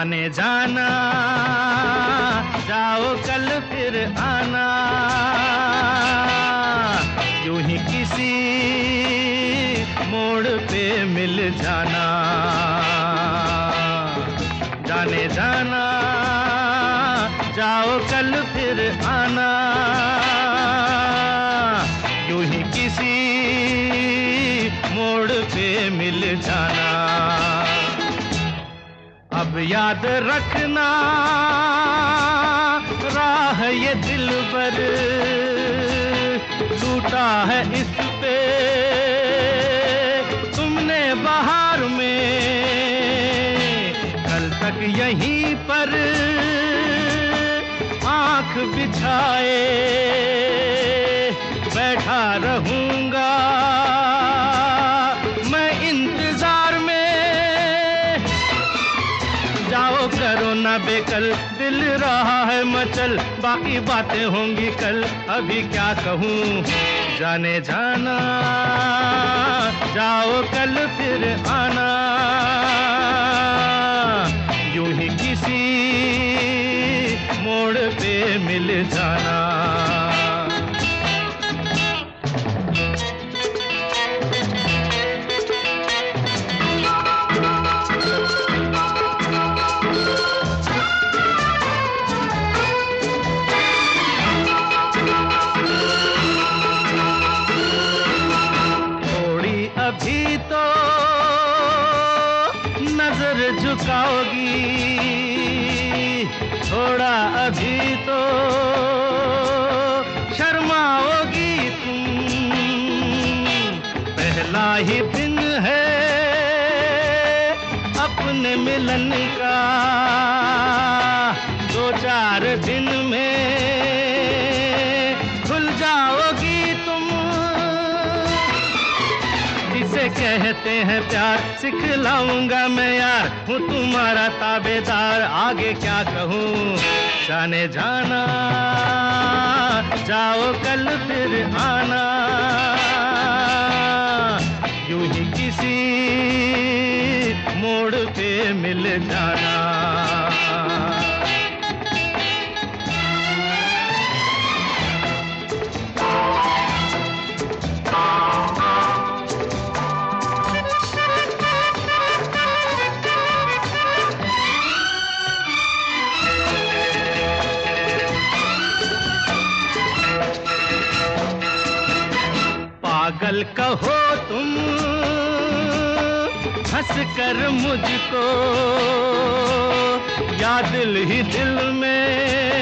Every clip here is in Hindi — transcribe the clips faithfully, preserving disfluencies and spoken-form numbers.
जाने जाना, जाओ कल फिर आना, यूं ही किसी मोड़ पे मिल जाना। जाने जाना, जाओ कल फिर आना, यूं ही किसी मोड़ पे मिल जाना। अब याद रखना राह ये दिल पर टूटा है इस पे तुमने बहार में, कल तक यहीं पर आँख बिछाए बैठा रहूंगा मैं इंतजार में। जाओ करो ना बेकल, दिल रहा है मचल, बाकी बातें होंगी कल, अभी क्या कहूँ। जाने जाना, जाओ कल फिर आना, यूं ही किसी मोड़ पे मिल जाना। अभी तो नजर झुकाओगी, थोड़ा अभी तो शर्माओगी तुम, पहला ही दिन है अपने मिलन का, दो चार दिन में भूल जाओगी तुम। जिसे कहते हैं प्यार सिखलाऊंगा मैं यार, हूँ तुम्हारा ताबेदार, आगे क्या कहूँ। जाने जाना, जाओ कल फिर आना, यूं ही किसी मोड़ पे मिल जाना। पागल कहो तुम हंस कर मुझको, या दिल ही दिल में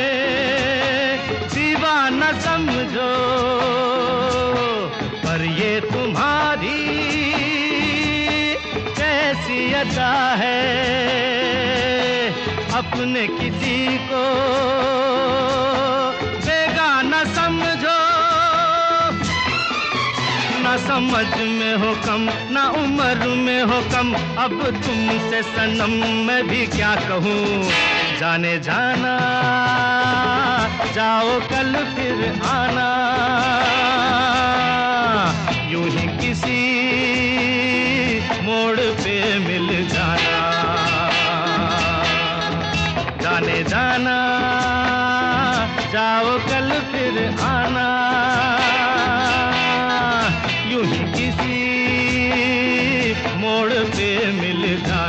दीवाना समझो, पर ये तुम्हारी कैसी अदा है, अपने किसी को बेगाना समझो। ना समझ में हो कम, ना उम्र में हो कम, अब तुमसे सनम मैं भी क्या कहूँ। जाने जाना, जाओ कल फिर आना, यूं ही किसी मोड़ पे मिल जाना। जाने जाना, जाओ कल फिर आना, यूं ही किसी मोड़ पे मिल जाना।